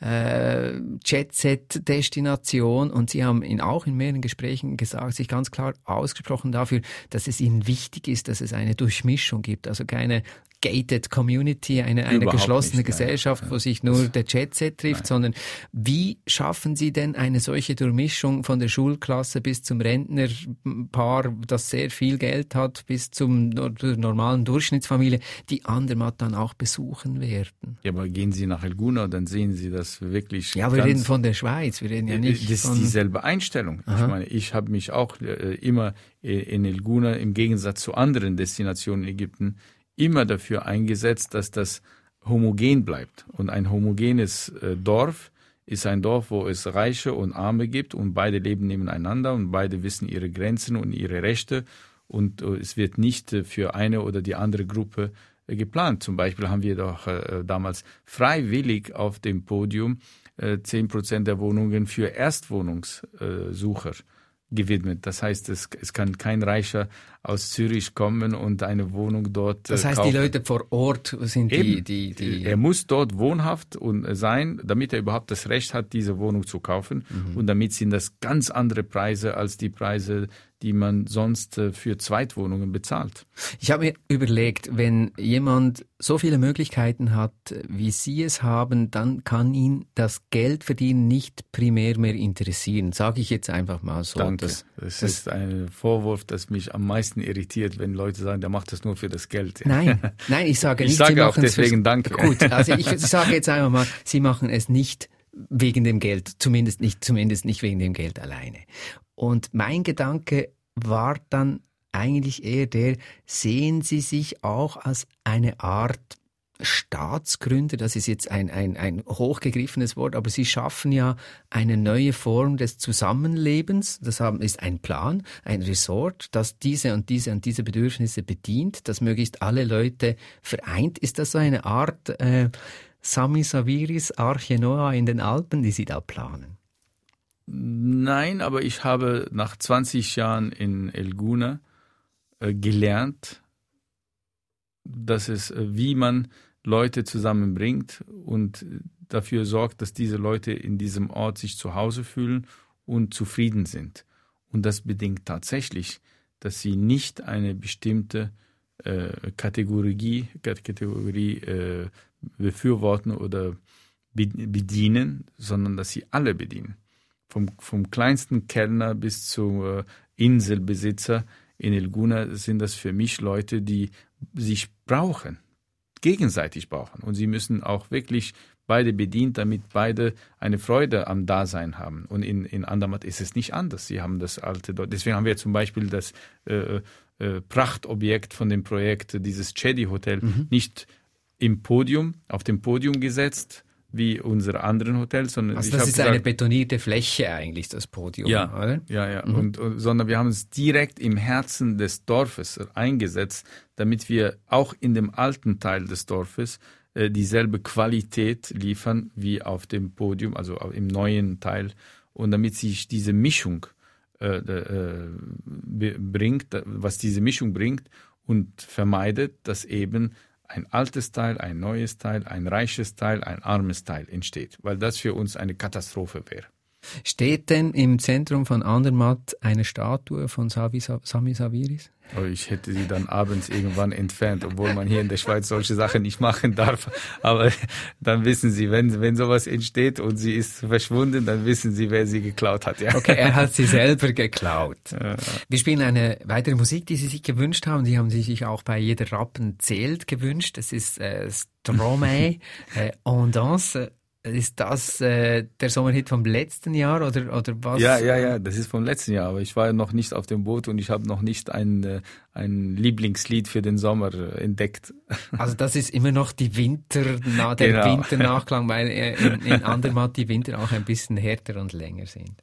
Jet-Set-Destination. Und Sie haben auch in mehreren Gesprächen sich ganz klar ausgesprochen dafür, dass es Ihnen wichtig ist, dass es eine Durchmischung gibt. Also keine gated Community, eine geschlossene Gesellschaft, wo sich nur der Jet-Set trifft, sondern wie schaffen Sie denn eine solche Durchmischung von der Schulklasse bis zum Rentnerpaar, das sehr viel Geld hat, bis zum normalen Durchschnittsfamilie, die Andermatt dann auch besuchen werden? Ja, aber gehen Sie nach Elguna, dann sehen Sie das wirklich. Ja, wir reden von der Schweiz, wir reden ja nicht das ist dieselbe Einstellung. Aha. Ich meine, ich habe mich auch immer in Elguna im Gegensatz zu anderen Destinationen in Ägypten immer dafür eingesetzt, dass das homogen bleibt. Und ein homogenes Dorf ist ein Dorf, wo es Reiche und Arme gibt und beide leben nebeneinander und beide wissen ihre Grenzen und ihre Rechte und es wird nicht für eine oder die andere Gruppe geplant. Zum Beispiel haben wir doch damals freiwillig auf dem Podium 10% der Wohnungen für Erstwohnungssucher gewidmet. Das heißt, es kann kein Reicher aus Zürich kommen und eine Wohnung dort Das heißt, kaufen. die Leute vor Ort sind die... Er muss dort wohnhaft sein, damit er überhaupt das Recht hat, diese Wohnung zu kaufen. Und damit sind das ganz andere Preise als die Preise, die man sonst für Zweitwohnungen bezahlt. Ich habe mir überlegt, wenn jemand so viele Möglichkeiten hat, wie Sie es haben, dann kann ihn das Geldverdienen nicht primär mehr interessieren. Sage ich jetzt einfach mal so. Danke. Das ist ein Vorwurf, das mich am meisten irritiert, wenn Leute sagen, der macht das nur für das Geld. Nein, ich sage nicht. Ich sage Sie auch deswegen Danke. Gut, also ich sage jetzt einfach mal, Sie machen es nicht wegen dem Geld, zumindest nicht wegen dem Geld alleine. Und mein Gedanke war dann eigentlich eher der, sehen Sie sich auch als eine Art Staatsgründer, das ist jetzt ein hochgegriffenes Wort, aber Sie schaffen ja eine neue Form des Zusammenlebens. Das ist ein Plan, ein Resort, das diese und diese und diese Bedürfnisse bedient, das möglichst alle Leute vereint. Ist das so eine Art Sami Saviris Arche Noah in den Alpen, die Sie da planen? Nein, aber ich habe nach 20 Jahren in Elguna gelernt, dass wie man Leute zusammenbringt und dafür sorgt, dass diese Leute in diesem Ort sich zu Hause fühlen und zufrieden sind. Und das bedingt tatsächlich, dass sie nicht eine bestimmte Kategorie befürworten oder bedienen, sondern dass sie alle bedienen. Vom kleinsten Kellner bis zum Inselbesitzer in Elguna sind das für mich Leute, die sich brauchen, gegenseitig brauchen. Und sie müssen auch wirklich beide bedient, damit beide eine Freude am Dasein haben. Und in Andermatt ist es nicht anders. Sie haben das alte, deswegen haben wir zum Beispiel das Prachtobjekt von dem Projekt, dieses Chedi Hotel, nicht auf dem Podium gesetzt, wie unsere anderen Hotels. Sondern also das ist eine betonierte Fläche eigentlich, das Podium, oder? Ja. Sondern wir haben es direkt im Herzen des Dorfes eingesetzt, damit wir auch in dem alten Teil des Dorfes dieselbe Qualität liefern wie auf dem Podium, also im neuen Teil. Und damit sich diese Mischung bringt, was diese Mischung bringt und vermeidet, dass eben ein altes Teil, ein neues Teil, ein reiches Teil, ein armes Teil entsteht, weil das für uns eine Katastrophe wäre. Steht denn im Zentrum von Andermatt eine Statue von Sami Saviris? Oh, ich hätte sie dann abends irgendwann entfernt, obwohl man hier in der Schweiz solche Sachen nicht machen darf. Aber dann wissen Sie, wenn sowas entsteht und sie ist verschwunden, dann wissen Sie, wer sie geklaut hat. Ja. Okay, er hat sie selber geklaut. Ja. Wir spielen eine weitere Musik, die Sie sich gewünscht haben. Die haben Sie sich auch bei Jeder Rappen zählt gewünscht. Das ist Stromae, On Danse. Ist das der Sommerhit vom letzten Jahr oder was? Ja, das ist vom letzten Jahr, aber ich war noch nicht auf dem Boot und ich habe noch nicht ein Lieblingslied für den Sommer entdeckt. Also das ist immer noch der Winternachklang, weil in Andermatt die Winter auch ein bisschen härter und länger sind.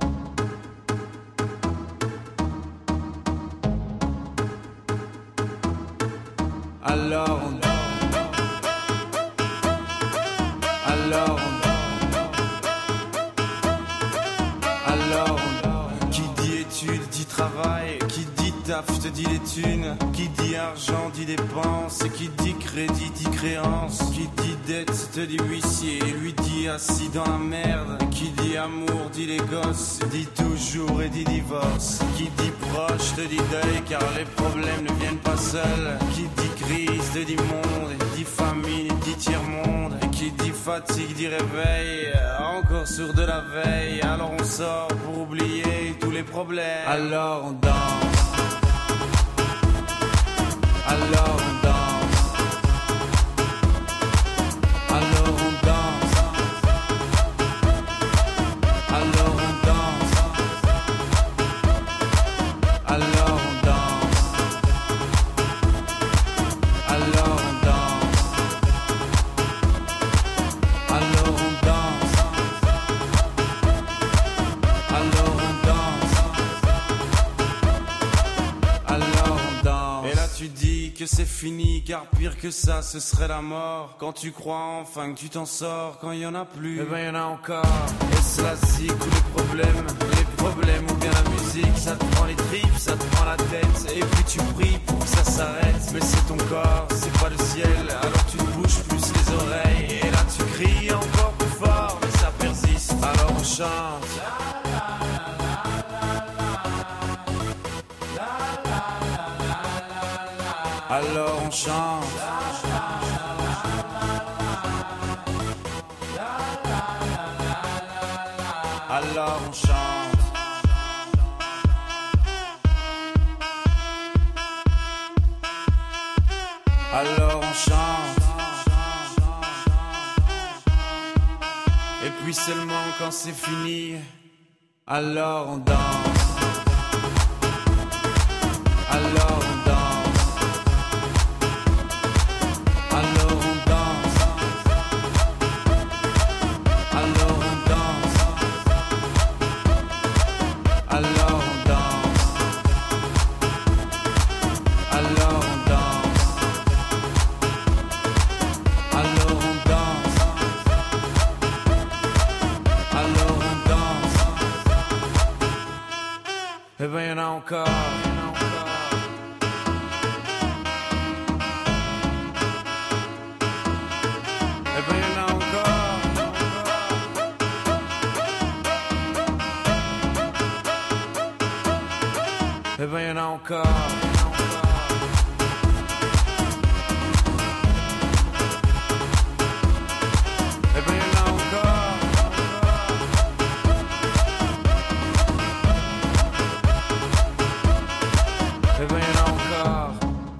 Qui dit études dit travail, qui dit taf te dit les thunes, qui dit argent dit dépenses, qui dit crédit dit créance, qui dit dette te dit huissier, lui dit assis dans la merde, qui dit amour dit les gosses, dit toujours et dit divorce, qui dit proche te dit deuil car les problèmes ne viennent pas seuls, qui dit crise te dit monde, dit famine, dit tiers-monde. Et qui dit fatigue, dit réveil, encore sur de la veille. Alors on sort pour oublier tous les problèmes. Alors on danse, alors on danse, alors on danse, alors on danse, alors on danse, alors on danse, alors on danse, alors on danse, alors on danse. Et là tu dis que c'est fini, car pire que ça ce serait la mort. Quand tu crois enfin que tu t'en sors, quand il y en a plus, eh ben y en a encore. Et cela zik ou les problèmes ou bien la musique, ça te prend les tripes, ça te prend la tête. Et puis tu pries pour que ça s'arrête, mais c'est ton corps, c'est pas le ciel. Alors tu te bouges plus les oreilles, et là tu cries encore plus fort, mais ça persiste. Alors on chante. Alors on chante. Alors on chante. Alors on chante. Et puis seulement quand c'est fini, alors on danse. Alors on danse. Alors on danse, alors on danse, alors on danse, alors on danse, alors on danse, alors on danse. Eh ben y'en a encore. Eh ben y'en a encore. Eh ben y'en a encore. Eh ben y'en a encore.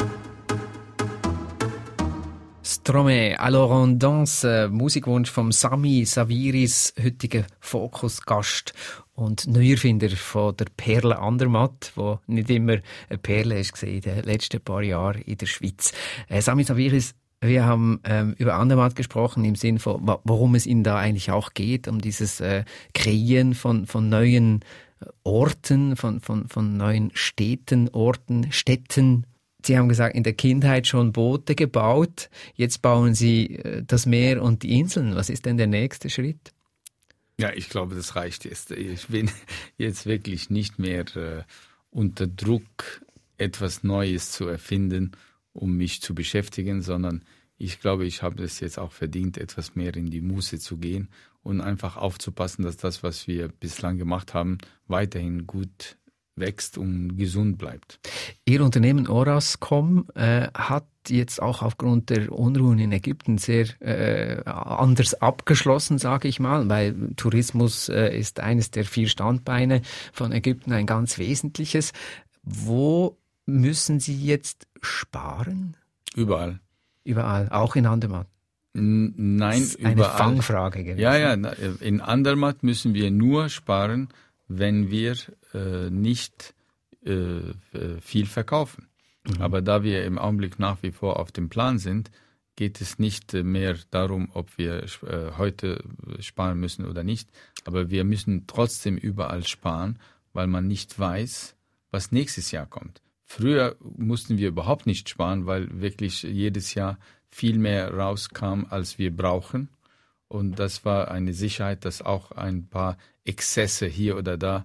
Stromae, alors on danse, Musikwunsch vom Sami Saviris, heutiger Fokus-Gast und Neuerfinder von der Perle Andermatt, die nicht immer eine Perle ist in den letzten paar Jahren in der Schweiz. Sami Saviris, wir haben über Andermatt gesprochen im Sinn von, worum es Ihnen da eigentlich auch geht, um dieses Kreieren von neuen Orten, von neuen Städten, Orten, Städten. Sie haben gesagt, in der Kindheit schon Boote gebaut, jetzt bauen Sie das Meer und die Inseln. Was ist denn der nächste Schritt? Ja, ich glaube, das reicht jetzt. Ich bin jetzt wirklich nicht mehr unter Druck, etwas Neues zu erfinden, um mich zu beschäftigen, sondern ich glaube, ich habe es jetzt auch verdient, etwas mehr in die Muße zu gehen und einfach aufzupassen, dass das, was wir bislang gemacht haben, weiterhin gut wächst und gesund bleibt. Ihr Unternehmen Orascom hat jetzt auch aufgrund der Unruhen in Ägypten sehr anders abgeschlossen, sage ich mal, weil Tourismus ist eines der 4 Standbeine von Ägypten, ein ganz wesentliches. Wo müssen Sie jetzt sparen? Überall. Überall, auch in Andermatt? Nein, das ist eine überall. Fangfrage gewesen. Ja, in Andermatt müssen wir nur sparen, wenn wir nicht viel verkaufen. Mhm. Aber da wir im Augenblick nach wie vor auf dem Plan sind, geht es nicht mehr darum, ob wir heute sparen müssen oder nicht. Aber wir müssen trotzdem überall sparen, weil man nicht weiß, was nächstes Jahr kommt. Früher mussten wir überhaupt nicht sparen, weil wirklich jedes Jahr viel mehr rauskam, als wir brauchen. Und das war eine Sicherheit, dass auch ein paar Exzesse hier oder da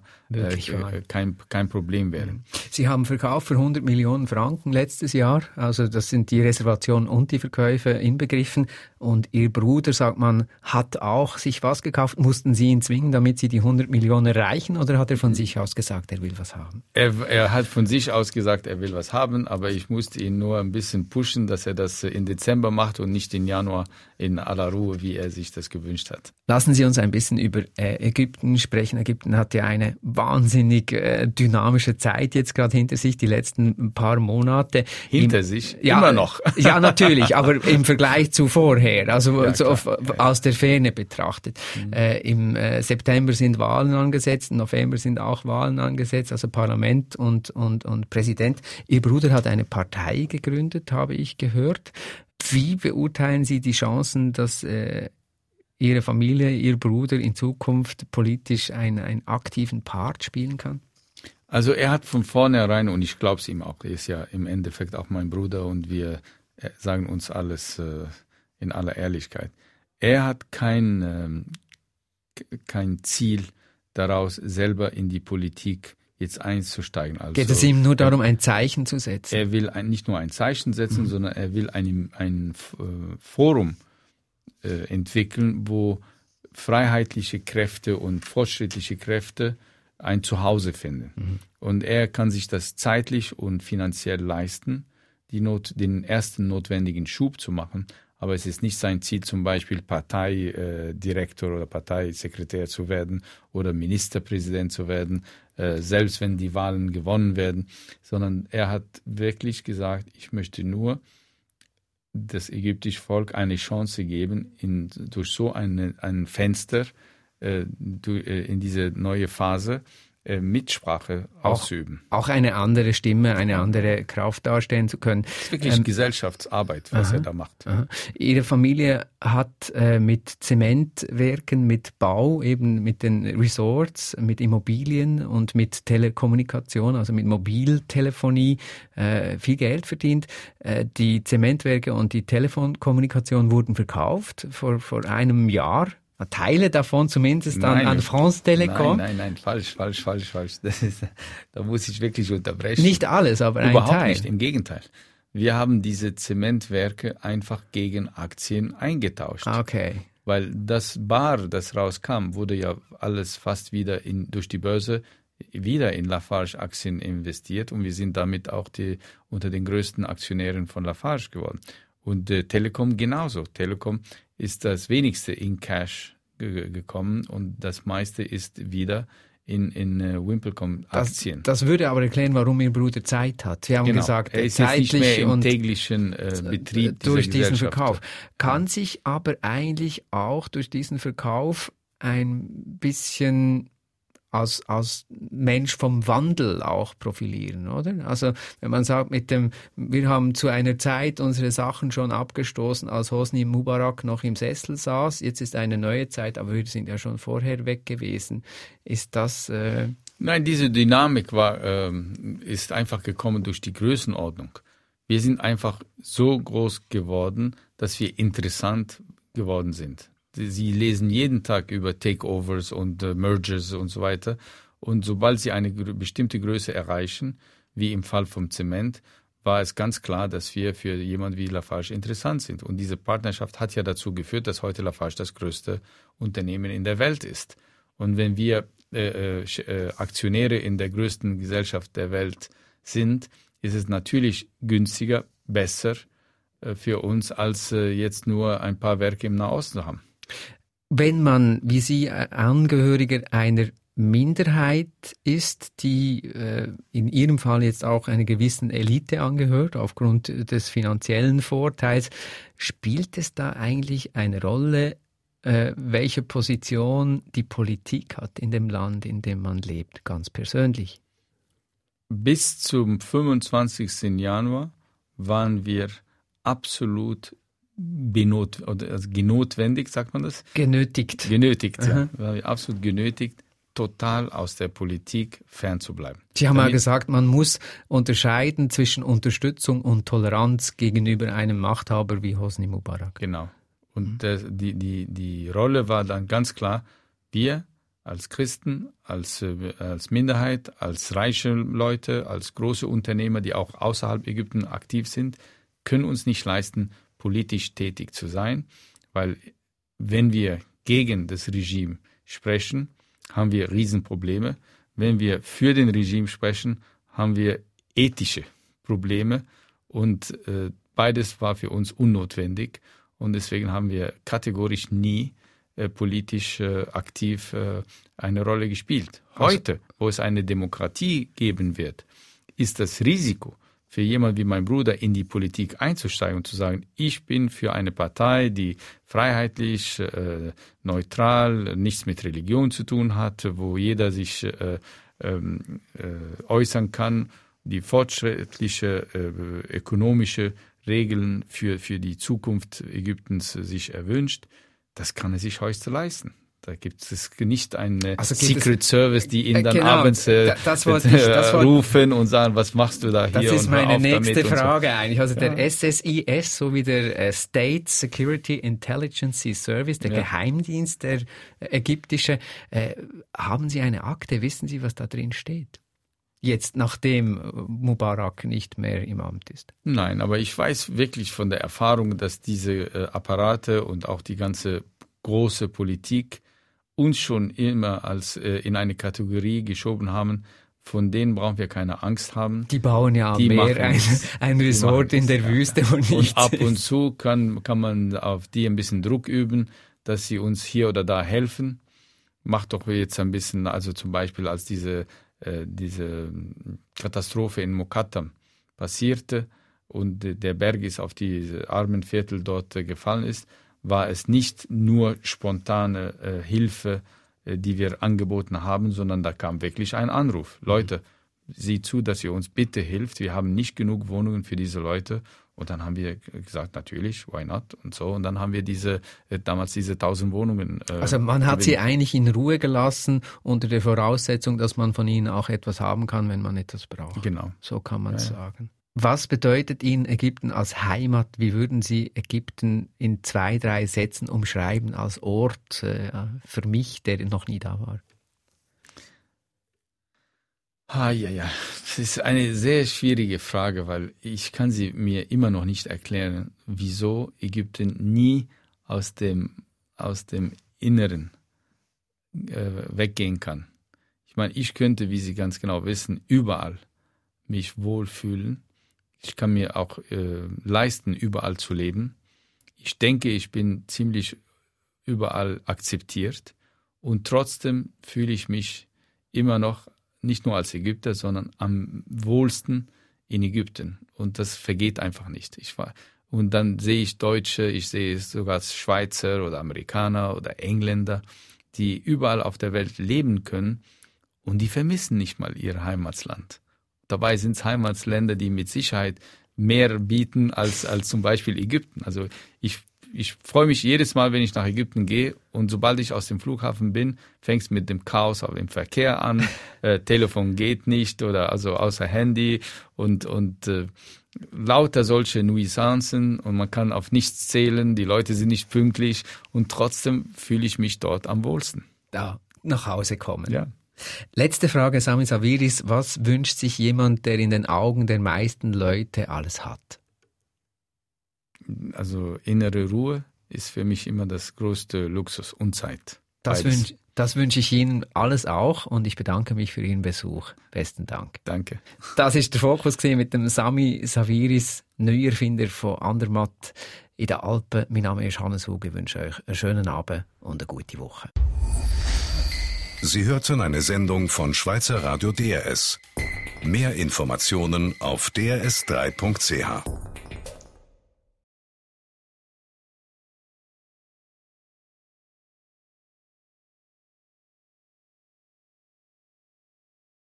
kein Problem wären. Sie haben verkauft für 100 Millionen Franken letztes Jahr, also das sind die Reservationen und die Verkäufe inbegriffen. Und Ihr Bruder, sagt man, hat auch sich was gekauft. Mussten Sie ihn zwingen, damit Sie die 100 Millionen erreichen, oder hat er von sich aus gesagt, er will was haben? Er hat von sich aus gesagt, er will was haben, aber ich musste ihn nur ein bisschen pushen, dass er das in Dezember macht und nicht in Januar in aller Ruhe, wie er sich das gewünscht hat. Lassen Sie uns ein bisschen über Ägypten sprechen. Ägypten hat ja eine wahnsinnig dynamische Zeit jetzt gerade hinter sich, die letzten paar Monate. Hinter sich? Immer noch. Ja, natürlich, aber im Vergleich zu vorher, also ja, aus der Ferne betrachtet. Im September sind Wahlen angesetzt, im November sind auch Wahlen angesetzt, also Parlament und Präsident. Ihr Bruder hat eine Partei gegründet, habe ich gehört. Wie beurteilen Sie die Chancen, dass Ihre Familie, Ihr Bruder in Zukunft politisch einen aktiven Part spielen kann? Also er hat von vornherein, und ich glaube es ihm auch, er ist ja im Endeffekt auch mein Bruder und wir sagen uns alles in aller Ehrlichkeit. Er hat kein Ziel daraus, selber in die Politik jetzt einzusteigen. Also, geht es ihm nur darum, ein Zeichen zu setzen? Er will nicht nur ein Zeichen setzen, sondern er will ein Forum entwickeln, wo freiheitliche Kräfte und fortschrittliche Kräfte ein Zuhause finden. Und er kann sich das zeitlich und finanziell leisten, den ersten notwendigen Schub zu machen. Aber es ist nicht sein Ziel, zum Beispiel Parteidirektor oder Parteisekretär zu werden oder Ministerpräsident zu werden, selbst wenn die Wahlen gewonnen werden, sondern er hat wirklich gesagt, ich möchte nur das ägyptische Volk eine Chance geben, durch so ein Fenster in diese neue Phase Mitsprache auszuüben. Auch eine andere Stimme, eine andere Kraft darstellen zu können. Das ist wirklich Gesellschaftsarbeit, was er da macht. Ihre Familie hat mit Zementwerken, mit Bau, eben mit den Resorts, mit Immobilien und mit Telekommunikation, also mit Mobiltelefonie viel Geld verdient. Die Zementwerke und die Telefonkommunkation wurden verkauft vor einem Jahr. Teile davon zumindest an France Telecom. Nein, falsch. Da muss ich wirklich unterbrechen. Nicht alles, aber ein Teil. Überhaupt nicht, im Gegenteil. Wir haben diese Zementwerke einfach gegen Aktien eingetauscht. Okay. Weil das Bar, das rauskam, wurde ja alles fast wieder durch die Börse wieder in Lafarge-Aktien investiert und wir sind damit auch unter den größten Aktionären von Lafarge geworden. Und Telekom genauso. Telekom ist das wenigste in Cash gekommen und das meiste ist wieder in Wimpelcom-Aktien. Das würde aber erklären, warum Ihr Bruder Zeit hat. Sie haben gesagt, er ist jetzt nicht mehr im täglichen Betrieb durch diesen Verkauf. Kann sich aber eigentlich auch durch diesen Verkauf ein bisschen als Mensch vom Wandel auch profilieren, oder? Also wenn man sagt, wir haben zu einer Zeit unsere Sachen schon abgestoßen, als Hosni Mubarak noch im Sessel saß, jetzt ist eine neue Zeit, aber wir sind ja schon vorher weg gewesen. Ist das... Nein, diese Dynamik ist einfach gekommen durch die Größenordnung. Wir sind einfach so groß geworden, dass wir interessant geworden sind. Sie lesen jeden Tag über Takeovers und Mergers und so weiter. Und sobald sie eine bestimmte Größe erreichen, wie im Fall vom Zement, war es ganz klar, dass wir für jemanden wie Lafarge interessant sind. Und diese Partnerschaft hat ja dazu geführt, dass heute Lafarge das größte Unternehmen in der Welt ist. Und wenn wir Aktionäre in der größten Gesellschaft der Welt sind, ist es natürlich günstiger, besser für uns, als jetzt nur ein paar Werke im Nahosten zu haben. Wenn man, wie Sie, Angehöriger einer Minderheit ist, die in Ihrem Fall jetzt auch einer gewissen Elite angehört, aufgrund des finanziellen Vorteils, spielt es da eigentlich eine Rolle, welche Position die Politik hat in dem Land, in dem man lebt, ganz persönlich? Bis zum 25. Januar waren wir absolut genotwendig, sagt man das? Genötigt. Ja. Waren wir absolut genötigt, total aus der Politik fernzubleiben. Sie haben ja gesagt, man muss unterscheiden zwischen Unterstützung und Toleranz gegenüber einem Machthaber wie Hosni Mubarak. Genau. Und die Rolle war dann ganz klar, wir als Christen, als Minderheit, als reiche Leute, als große Unternehmer, die auch außerhalb Ägypten aktiv sind, können uns nicht leisten, politisch tätig zu sein, weil wenn wir gegen das Regime sprechen, haben wir Riesenprobleme. Wenn wir für den Regime sprechen, haben wir ethische Probleme und beides war für uns unnotwendig und deswegen haben wir kategorisch nie politisch aktiv eine Rolle gespielt. Heute, wo es eine Demokratie geben wird, ist das Risiko für jemanden wie mein Bruder in die Politik einzusteigen und zu sagen, ich bin für eine Partei, die freiheitlich, neutral, nichts mit Religion zu tun hat, wo jeder sich äußern kann, die fortschrittliche ökonomische Regeln für die Zukunft Ägyptens sich erwünscht, das kann er sich heute leisten. Da gibt es nicht einen Secret Service, die ihn dann abends rufen und sagen, was machst du da hier? Das ist meine nächste Frage eigentlich. Also der SSIS, so wie der State Security Intelligence Service, der Geheimdienst, der ägyptische, haben Sie eine Akte? Wissen Sie, was da drin steht? Jetzt, nachdem Mubarak nicht mehr im Amt ist. Nein, aber ich weiß wirklich von der Erfahrung, dass diese Apparate und auch die ganze große Politik uns schon immer als in eine Kategorie geschoben haben, von denen brauchen wir keine Angst haben. Die bauen ja mehr ein Resort in der Wüste und nichts. Und ab und zu kann man auf die ein bisschen Druck üben, dass sie uns hier oder da helfen. Macht doch jetzt ein bisschen, also zum Beispiel als diese Katastrophe in Mokattam passierte und der Berg ist auf die armen Viertel dort gefallen ist, war es nicht nur spontane Hilfe, die wir angeboten haben, sondern da kam wirklich ein Anruf. Leute, seht zu, dass ihr uns bitte hilft. Wir haben nicht genug Wohnungen für diese Leute. Und dann haben wir gesagt, natürlich, why not? Und so. Und dann haben wir damals diese 1000 Wohnungen. Also man hat sie eigentlich in Ruhe gelassen, unter der Voraussetzung, dass man von ihnen auch etwas haben kann, wenn man etwas braucht. Genau. So kann man es sagen. Was bedeutet Ihnen Ägypten als Heimat? Wie würden Sie Ägypten in 2, 3 Sätzen umschreiben als Ort für mich, der noch nie da war? Das ist eine sehr schwierige Frage, weil ich kann sie mir immer noch nicht erklären, wieso Ägypten nie aus dem Inneren weggehen kann. Ich meine, ich könnte, wie Sie ganz genau wissen, überall mich wohlfühlen. Ich kann mir auch leisten, überall zu leben. Ich denke, ich bin ziemlich überall akzeptiert und trotzdem fühle ich mich immer noch nicht nur als Ägypter, sondern am wohlsten in Ägypten. Und das vergeht einfach nicht. Und dann sehe ich Deutsche, ich sehe sogar Schweizer oder Amerikaner oder Engländer, die überall auf der Welt leben können und die vermissen nicht mal ihr Heimatland. Dabei sind es Heimatländer, die mit Sicherheit mehr bieten als zum Beispiel Ägypten. Also ich freue mich jedes Mal, wenn ich nach Ägypten gehe und sobald ich aus dem Flughafen bin, fängt es mit dem Chaos im Verkehr an, Telefon geht nicht oder also außer Handy und lauter solche Nuisancen und man kann auf nichts zählen, die Leute sind nicht pünktlich und trotzdem fühle ich mich dort am wohlsten. Da nach Hause kommen. Ja. Letzte Frage, Sami Sawiris. Was wünscht sich jemand, der in den Augen der meisten Leute alles hat? Also innere Ruhe ist für mich immer das größte Luxus und Zeit. Das wünsche ich Ihnen alles auch und ich bedanke mich für Ihren Besuch. Besten Dank. Danke. Das ist der Fokus mit dem Sami Sawiris, Neuerfinder von Andermatt in den Alpen. Mein Name ist Hannes Hug. Ich wünsche euch einen schönen Abend und eine gute Woche. Sie hörten eine Sendung von Schweizer Radio DRS. Mehr Informationen auf drs3.ch.